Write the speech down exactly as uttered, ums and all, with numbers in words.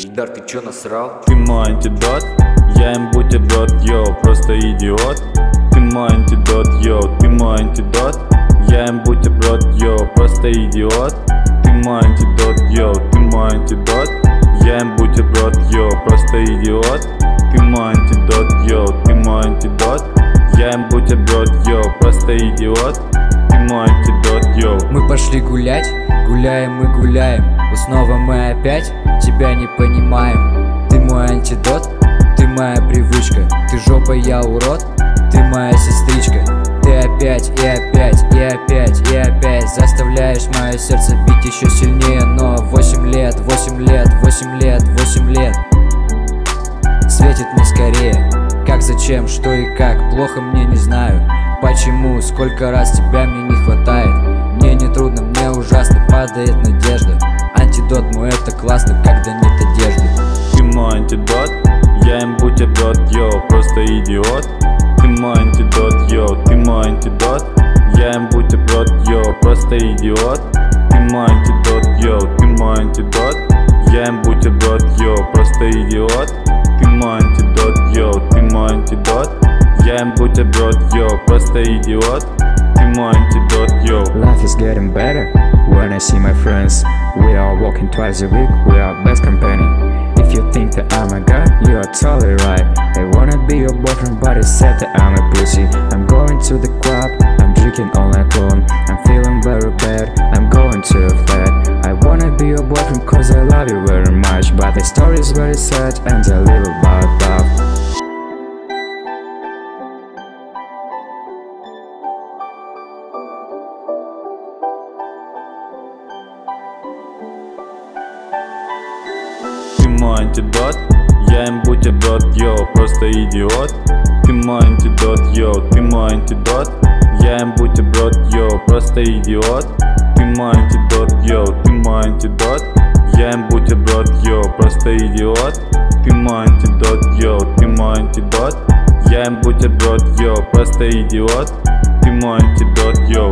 Ильдар, ты чё насрал? Ты мой антидот, я им бутерброд, йоу, просто идиот. Ты мой антидот, йоу, ты мой антидот, я им бутерброд, йоу, просто идиот. Ты мой антидот, йоу, ты мой антидот, я им бутерброд, йоу, просто идиот. Ты мой антидот, йоу, ты мой антидот, я им бутерброд, йоу, просто идиот. Ты мой антидот, йоу. Мы пошли гулять, гуляем мы гуляем, но снова мы опять тебя не понимаем. Ты мой антидот, ты моя привычка, ты жопа, я урод, ты моя сестричка. Ты опять и опять и опять и опять заставляешь мое сердце бить еще сильнее. Но восемь лет, восемь лет, восемь лет, восемь лет светит мне скорее. Как, зачем, что и как, плохо мне не знаю. Почему, сколько раз тебя мне не хватает. Мне не трудно, мне ужасно, падает надежда. Антидот мой, это классно, когда нет одежды. Ты мой антидот, я им бутерброд, йоу, просто идиот. Ты мой антидот, йоу, ты мой антидот, я им бутерброд, йоу, просто идиот. Ты мой антидот, йоу, ты мой антидот, я им бутерброд, йоу, просто идиот. Ты мой антидот, йоу, ты мой антидот, я им бутерброд, йоу, просто идиот. Ты мой антидот, йоу. Life is getting better when I see my friends. We are walking twice a week, we are best company. If you think that I'm a guy, you are totally right. I wanna be your boyfriend, but it's said that I'm a pussy. I'm going to the club, I'm drinking all night long. I'm feeling very bad, I'm going to a flat. I wanna be your boyfriend cause I love you very much, but the story is very sad and a little about love. Ты мой антидот, я им бутерброд, йоу, просто идиот. Ты мой антидот, йоу, ты мой антидот, я им бутерброд, йоу, просто идиот. Ты мой антидот, йоу, ты мой антидот, я им бутерброд, йоу, просто идиот. Ты мой антидот, йоу, ты мой антидот, я им бутерброд, йоу, просто идиот. Ты мой антидот, йоу.